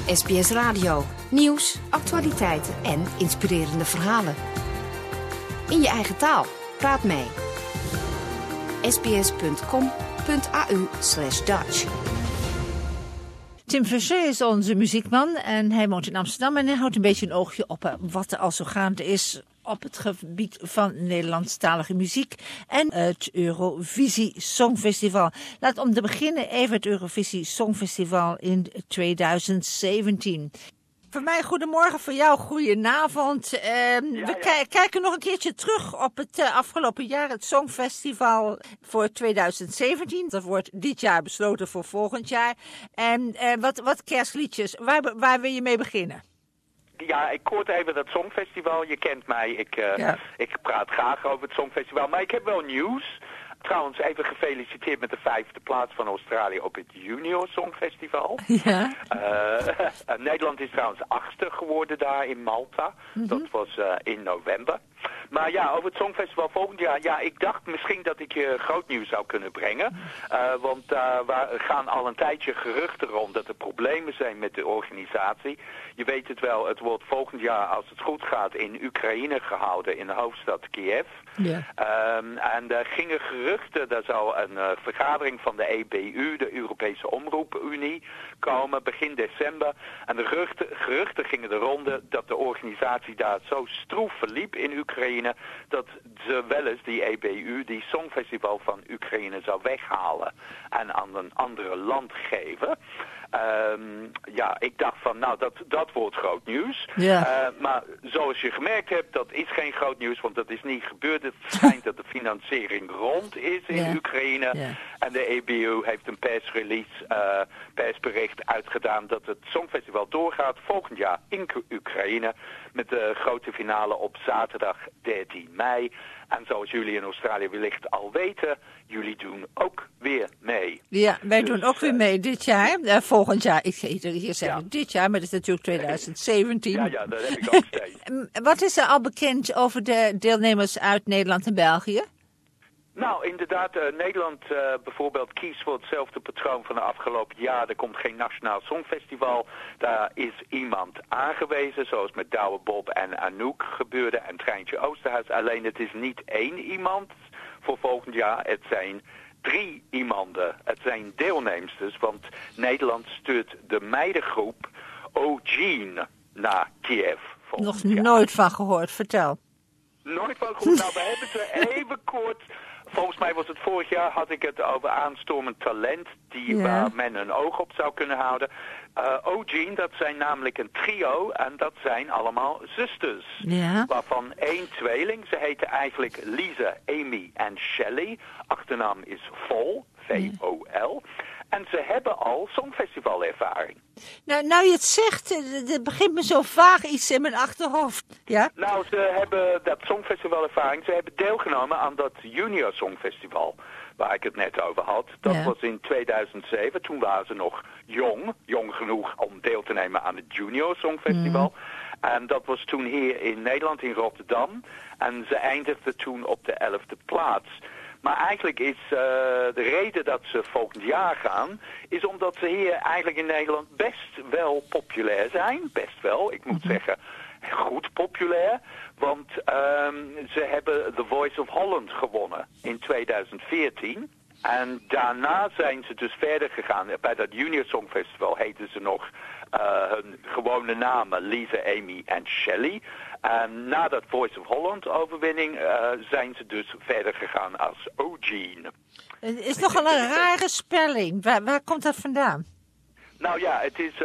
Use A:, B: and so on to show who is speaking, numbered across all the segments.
A: SBS Radio. Nieuws, actualiteiten en inspirerende verhalen. In je eigen taal. Praat mee. sbs.com.au/Dutch.
B: Tim Fischer is onze muziekman en hij woont in Amsterdam en hij houdt een beetje een oogje op wat er al zo gaande is op het gebied van Nederlandstalige muziek en het Eurovisie Songfestival. Laat om te beginnen even het Eurovisie Songfestival in 2017. Voor mij goedemorgen, voor jou goedenavond. We kijken nog een keertje terug op het afgelopen jaar, het Songfestival voor 2017. Dat wordt dit jaar besloten voor volgend jaar. En wat kerstliedjes, waar wil je mee beginnen?
C: Ja, ik kort even dat Songfestival. Je kent mij, ik praat graag over het Songfestival. Maar ik heb wel nieuws. Trouwens, even gefeliciteerd met de 5e plaats van Australië op het Junior Songfestival. Ja. Nederland is trouwens 8e geworden daar in Malta. Mm-hmm. Dat was in november. Maar ja, over het Songfestival volgend jaar. Ja, ik dacht misschien dat ik je groot nieuws zou kunnen brengen. Want we gaan al een tijdje geruchten rond dat er problemen zijn met de organisatie. Je weet het wel, het wordt volgend jaar, als het goed gaat, in Oekraïne gehouden, in de hoofdstad Kiev. Yeah. En er gingen geruchten, er zou een vergadering van de EBU, de Europese Omroepunie, komen begin december. En de geruchten gingen de ronde dat de organisatie daar zo stroef verliep in Oekraïne, dat ze wel eens die EBU, die Songfestival van Oekraïne, zou weghalen en aan een andere land geven. Ja, ik dacht van, nou, dat wordt groot nieuws. Yeah. Maar zoals je gemerkt hebt, dat is geen groot nieuws, want dat is niet gebeurd. Het schijnt dat de financiering rond is in Oekraïne. Yeah. En de EBU heeft een persbericht uitgedaan dat het Songfestival doorgaat volgend jaar in Oekraïne met de grote finale op zaterdag 13 mei. En zoals jullie in Australië wellicht al weten, jullie doen ook weer mee. Ja,
B: wij doen ook weer mee dit jaar. Volgend jaar, hier zeggen dit jaar, maar dat is natuurlijk 2017.
C: Ja, dat heb ik ook steeds.
B: Wat is er al bekend over de deelnemers uit Nederland en België?
C: Nou, inderdaad, Nederland bijvoorbeeld kiest voor hetzelfde patroon van de afgelopen jaar. Er komt geen Nationaal Songfestival. Daar is iemand aangewezen, zoals met Douwe Bob en Anouk gebeurde en Treintje Oosterhuis. Alleen het is niet 1 iemand voor volgend jaar. Het zijn 3 iemanden. Het zijn deelnemsters, want Nederland stuurt de meidengroep O'Gene naar Kiev.
B: Nog nooit van gehoord, vertel.
C: Nooit van gehoord. Nou, we hebben ze even kort. Volgens mij was het vorig jaar, had ik het over aanstormend talent waar men een oog op zou kunnen houden. O'Gene, dat zijn namelijk een trio en dat zijn allemaal zusters. Ja. Waarvan 1 tweeling, ze heten eigenlijk Lisa, Amy en Shelley. Achternaam is Vol, V-O-L. En ze hebben al songfestivalervaring.
B: Nou je het zegt, het begint me zo vaag iets in mijn achterhoofd. Ja?
C: Nou, ze hebben dat songfestivalervaring. Ze hebben deelgenomen aan dat Junior Songfestival, waar ik het net over had. Dat was in 2007. Toen waren ze nog jong genoeg om deel te nemen aan het Junior Songfestival. En dat was toen hier in Nederland, in Rotterdam. En ze eindigden toen op de 11e plaats. Maar eigenlijk is de reden dat ze volgend jaar gaan, is omdat ze hier eigenlijk in Nederland best wel populair zijn. Best wel, ik moet zeggen, goed populair. Want ze hebben The Voice of Holland gewonnen in 2014. En daarna zijn ze dus verder gegaan. Bij dat Junior Songfestival heten ze nog hun gewone namen Lisa, Amy en Shelley. En na dat Voice of Holland overwinning zijn ze dus verder gegaan als O'Gene.
B: Het is nogal een rare spelling. Waar komt dat vandaan?
C: Nou ja, het is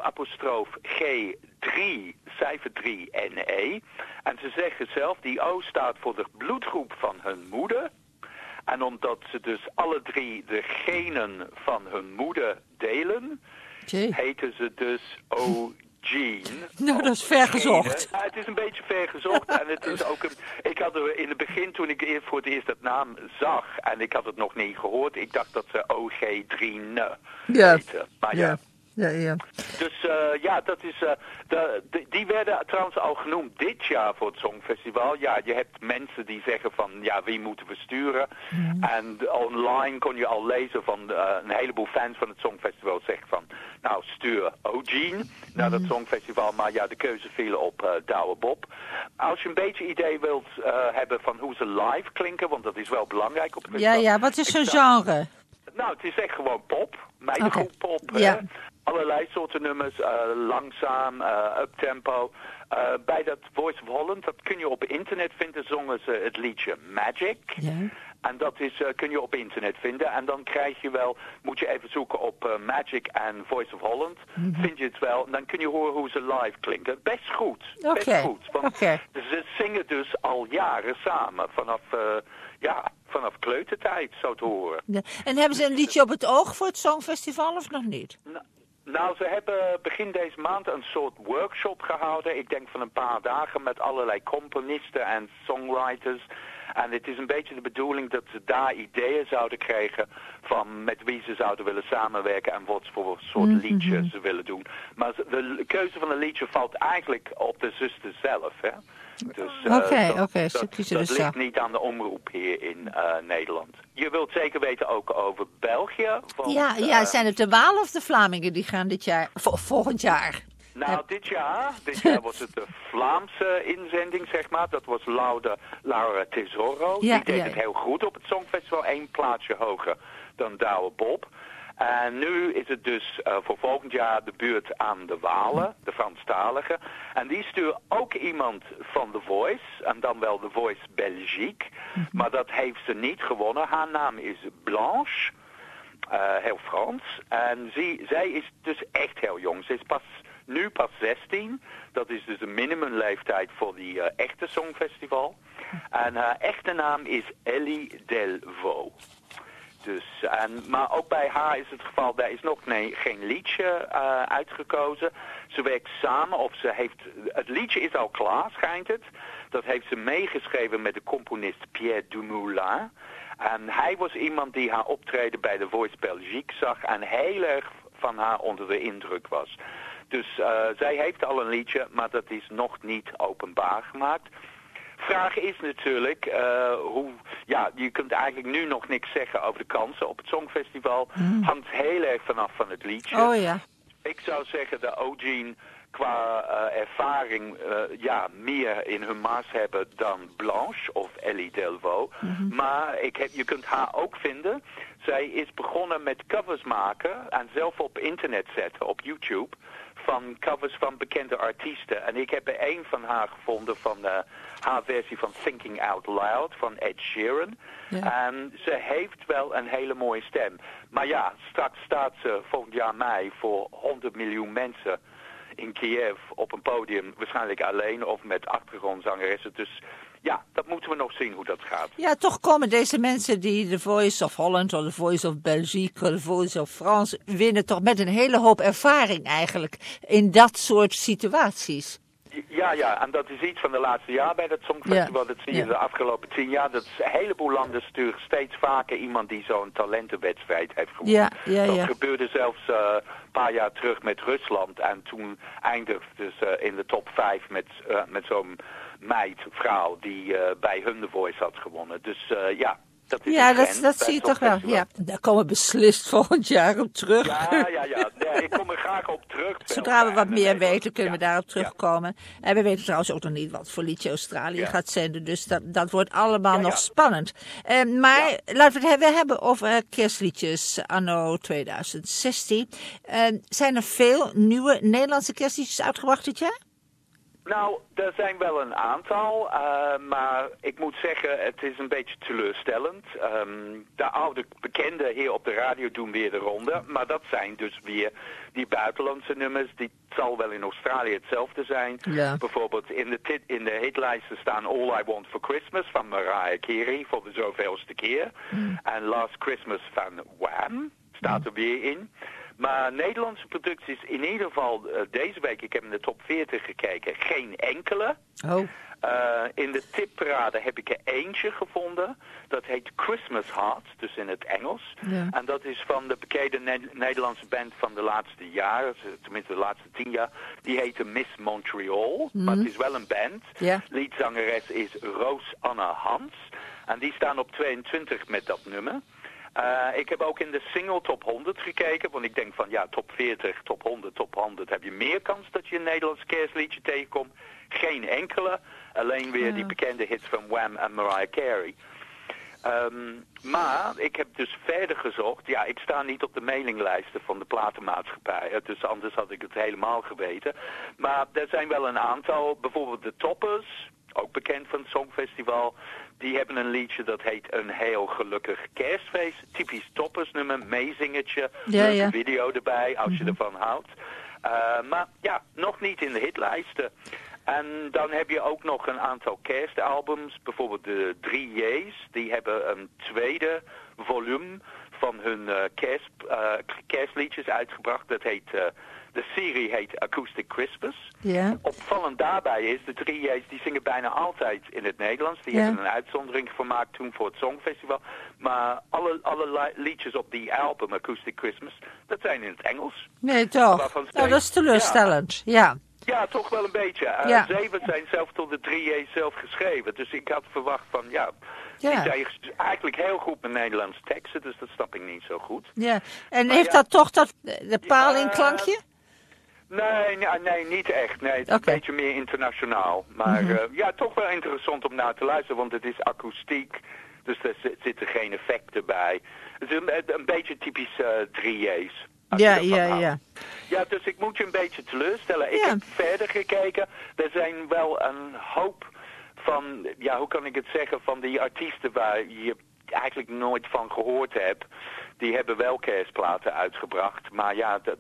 C: O''G3, cijfer 3 N-E. En ze zeggen zelf, die O staat voor de bloedgroep van hun moeder. En omdat ze dus alle 3 de genen van hun moeder delen, heten ze dus O'Gene.
B: Nou, dat is ver gezocht.
C: Ja, het is een beetje ver gezocht. En het is ook ik had er in het begin, toen ik voor het eerst dat naam zag, en ik had het nog niet gehoord, ik dacht dat ze OG3 heten. Maar
B: Ja.
C: Dus dat is... die werden trouwens al genoemd dit jaar voor het Songfestival. Ja, je hebt mensen die zeggen van, ja, wie moeten we sturen? En online kon je al lezen van een heleboel fans van het Songfestival zeggen van, nou, stuur Eugene naar het Songfestival. Maar ja, de keuze viel op Douwe Bob. Als je een beetje idee wilt hebben van hoe ze live klinken, want dat is wel belangrijk op het festival.
B: Ja, wat is zo'n genre?
C: Nou, het is echt gewoon pop. Meidengroep pop.
B: Ja.
C: Allerlei soorten nummers. Langzaam, uptempo. Bij dat Voice of Holland, dat kun je op internet vinden, zongen ze het liedje Magic.
B: Ja.
C: En dat kun je op internet vinden. En dan krijg je wel, moet je even zoeken op Magic en Voice of Holland. Vind je het wel. En dan kun je horen hoe ze live klinken. Best goed. Best goed. Want ze zingen dus al jaren samen. Vanaf kleutertijd, zo te horen.
B: Ja. En hebben ze een liedje op het oog voor het Songfestival of nog niet?
C: Nou, ze hebben begin deze maand een soort workshop gehouden. Ik denk van een paar dagen met allerlei componisten en songwriters. En het is een beetje de bedoeling dat ze daar ideeën zouden krijgen van met wie ze zouden willen samenwerken en wat voor soort liedje ze willen doen. Maar de keuze van een liedje valt eigenlijk op de zuster zelf, hè. Dus dat ligt niet aan de omroep hier in Nederland. Je wilt zeker weten ook over België. Want,
B: zijn het de Walen of de Vlamingen die gaan dit jaar, volgend jaar?
C: Nou, dit jaar was het de Vlaamse inzending, zeg maar. Dat was Laura Tesoro. Die deed het heel goed op het Songfestival. 1 plaatsje hoger dan Douwe Bob. En nu is het dus voor volgend jaar de beurt aan de Walen, de Franstaligen. En die sturen ook iemand van The Voice, en dan wel The Voice Belgique. Maar dat heeft ze niet gewonnen. Haar naam is Blanche, heel Frans. En zij is dus echt heel jong. Ze is nu pas 16. Dat is dus een minimumleeftijd voor die echte Songfestival. En haar echte naam is Ellie Delvaux. Dus, maar ook bij haar is het geval, daar is nog geen liedje uitgekozen. Ze werkt samen, het liedje is al klaar, schijnt het. Dat heeft ze meegeschreven met de componist Pierre Dumoulin. En hij was iemand die haar optreden bij The Voice Belgique zag en heel erg van haar onder de indruk was. Dus zij heeft al een liedje, maar dat is nog niet openbaar gemaakt. Vraag is natuurlijk, je kunt eigenlijk nu nog niks zeggen over de kansen op het Songfestival. Hangt heel erg vanaf van het liedje.
B: Oh ja.
C: Ik zou zeggen dat Eugene qua ervaring meer in hun maas hebben dan Blanche of Ellie Delvaux. Maar je kunt haar ook vinden. Zij is begonnen met covers maken en zelf op internet zetten, op YouTube, van covers van bekende artiesten. En ik heb er één van haar gevonden van haar versie van Thinking Out Loud van Ed Sheeran. Ja. En ze heeft wel een hele mooie stem. Maar ja, straks staat ze volgend jaar mei voor 100 miljoen mensen in Kiev op een podium. Waarschijnlijk alleen of met achtergrondzangeressen. Dus ja, dat moeten we nog zien hoe dat gaat.
B: Ja, toch komen deze mensen die The Voice of Holland of The Voice of Belgique of The Voice of France winnen toch met een hele hoop ervaring eigenlijk in dat soort situaties.
C: Ja, en dat is iets van de laatste jaar bij dat Songfestival. Dat zie je de afgelopen 10 jaar. Dat een heleboel landen sturen steeds vaker iemand die zo'n talentenwedstrijd heeft gewonnen. Dat gebeurde zelfs een paar jaar terug met Rusland. En toen eindigde ze in de top 5 met zo'n vrouw die bij hun The Voice had gewonnen. Dus dat is
B: dat zie je toch wel. Ja, daar komen we beslist volgend jaar op terug.
C: Ja. Nee, ik kom er graag op terug.
B: Zodra we wat meer weten, kunnen we daarop terugkomen. En we weten trouwens ook nog niet wat voor liedje Australië gaat zenden. Dus dat wordt allemaal nog spannend. Maar laten we het hebben over kerstliedjes anno 2016. Zijn er veel nieuwe Nederlandse kerstliedjes uitgebracht dit jaar?
C: Nou, er zijn wel een aantal, maar ik moet zeggen, het is een beetje teleurstellend. De oude bekenden hier op de radio doen weer de ronde, maar dat zijn dus weer die buitenlandse nummers. Die zal wel in Australië hetzelfde zijn. Ja. Bijvoorbeeld in de hitlijsten staan All I Want for Christmas van Mariah Carey voor de zoveelste keer. En Last Christmas van Wham staat er weer in. Maar Nederlandse producties in ieder geval deze week, ik heb in de top 40 gekeken, geen enkele.
B: Oh.
C: In de tipparade heb ik er eentje gevonden. Dat heet Christmas Heart, dus in het Engels.
B: Ja.
C: En dat is van de bekende Nederlandse band van de laatste jaren, tenminste de laatste 10 jaar. Die heette Miss Montreal, maar het is wel een band.
B: Ja.
C: Liedzangeres is Roos Anna Hans. En die staan op 22 met dat nummer. Ik heb ook in de single top 100 gekeken, want ik denk van ja, top 40, top 100, top 100 heb je meer kans dat je een Nederlands kerstliedje tegenkomt. Geen enkele, alleen weer die bekende hits van Wham en Mariah Carey. Maar ik heb dus verder gezocht. Ja, ik sta niet op de mailinglijsten van de platenmaatschappij. Dus anders had ik het helemaal geweten. Maar er zijn wel een aantal. Bijvoorbeeld de Toppers, ook bekend van het Songfestival. Die hebben een liedje dat heet Een Heel Gelukkig Kerstfeest. Typisch Toppersnummer, meezingertje. Leuke video erbij, als je ervan houdt. Maar ja, nog niet in de hitlijsten. En dan heb je ook nog een aantal kerstalbums. Bijvoorbeeld de 3J's. Die hebben een tweede volume van hun kerstliedjes uitgebracht. Dat heet, de serie heet Acoustic Christmas.
B: Ja.
C: Opvallend daarbij is, de 3J's die zingen bijna altijd in het Nederlands. Die hebben een uitzondering gemaakt toen voor het Songfestival. Maar alle liedjes op die album Acoustic Christmas, dat zijn in het Engels.
B: Nee, toch? Nou, dat is teleurstellend. Ja.
C: Ja, toch wel een beetje. 7 zijn zelf tot de 3J zelf geschreven. Dus ik had verwacht van, die zijn eigenlijk heel goed met Nederlandse teksten. Dus dat snap ik niet zo goed.
B: Ja, en maar heeft dat toch de palingklankje?
C: Nee, niet echt. Nee, het is een beetje meer internationaal. Maar toch wel interessant om naar te luisteren, want het is akoestiek. Dus er zitten geen effecten bij. Het is een beetje typisch 3J's.
B: Ja.
C: Ja, dus ik moet je een beetje teleurstellen. Ik heb verder gekeken. Er zijn wel een hoop van, hoe kan ik het zeggen, van die artiesten waar je eigenlijk nooit van gehoord hebt. Die hebben wel kerstplaten uitgebracht. Maar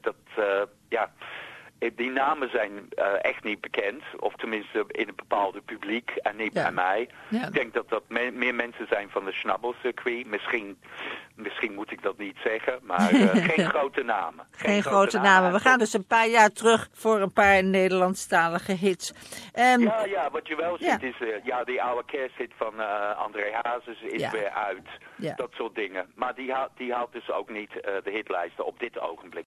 C: die namen zijn echt niet bekend. Of tenminste in een bepaalde publiek en niet bij mij. Ja. Ik denk dat meer mensen zijn van de Schnabbelcircuit. Misschien moet ik dat niet zeggen. Maar geen grote namen.
B: Geen grote namen. We gaan dus een paar jaar terug voor een paar Nederlandstalige hits.
C: Wat je wel ziet is... die oude kersthit van André Hazes is weer uit. Ja. Dat soort dingen. Maar die haalt dus ook niet de hitlijsten op dit ogenblik.